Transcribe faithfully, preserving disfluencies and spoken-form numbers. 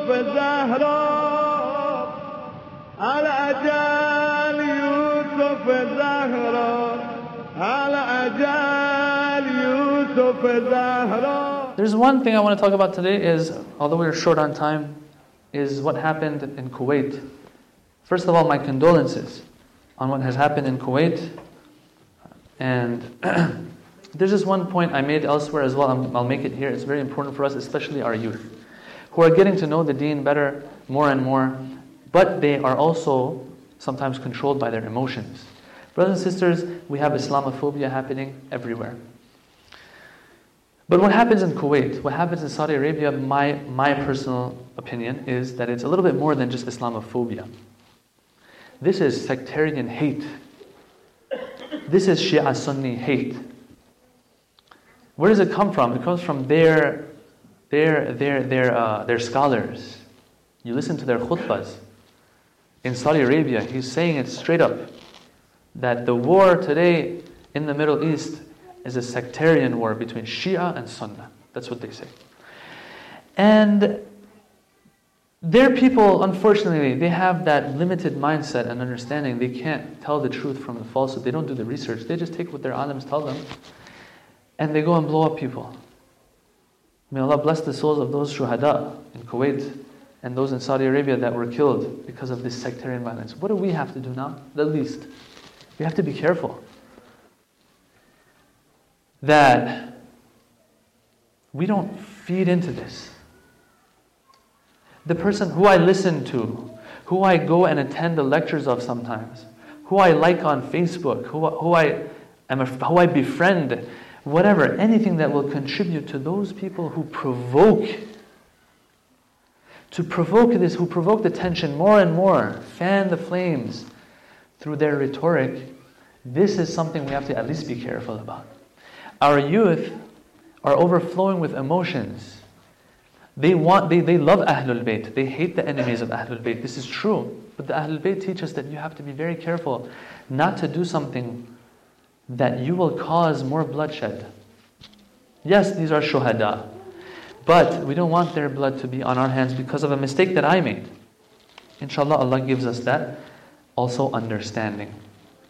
زهرا على أجال يوسف زهرا على أجال يوسف زهرا. There's one thing I want to talk about today is, although we're short on time, is what happened in Kuwait. First of all, my condolences on what has happened in Kuwait. And there's just one point I made elsewhere as well. I'll make it here. It's very important for us, especially our youth, who are getting to know the deen better, more and more, but they are also sometimes controlled by their emotions. Brothers and sisters, we have Islamophobia happening everywhere. But what happens in Kuwait, what happens in Saudi Arabia, my, my personal opinion is that it's a little bit more than just Islamophobia. This is sectarian hate. This is Shia Sunni hate. Where does it come from? It comes from their, their, their, their, uh, their scholars. You listen to their khutbahs. In Saudi Arabia, he's saying it straight up, that the war today in the Middle East is a sectarian war between Shia and Sunnah. That's what they say. And their people, unfortunately, they have that limited mindset and understanding. They can't tell the truth from the falsehood. They don't do the research. They just take what their alims tell them, and they go and blow up people. May Allah bless the souls of those shuhada in Kuwait and those in Saudi Arabia that were killed because of this sectarian violence. What do we have to do now? The least. We have to be careful that we don't feed into this. The person who I listen to, who I go and attend the lectures of sometimes, who I like on Facebook, who, who, I, am a, who I befriend, whatever, anything that will contribute to those people who provoke, to provoke this, who provoke the tension more and more, fan the flames through their rhetoric, this is something we have to at least be careful about. Our youth are overflowing with emotions. They want, they, they love Ahlul Bayt. They hate the enemies of Ahlul Bayt. This is true. But the Ahlul Bayt teach us that you have to be very careful not to do something that you will cause more bloodshed. Yes, these are shuhada, but we don't want their blood to be on our hands because of a mistake that I made. Inshallah, Allah gives us that also understanding.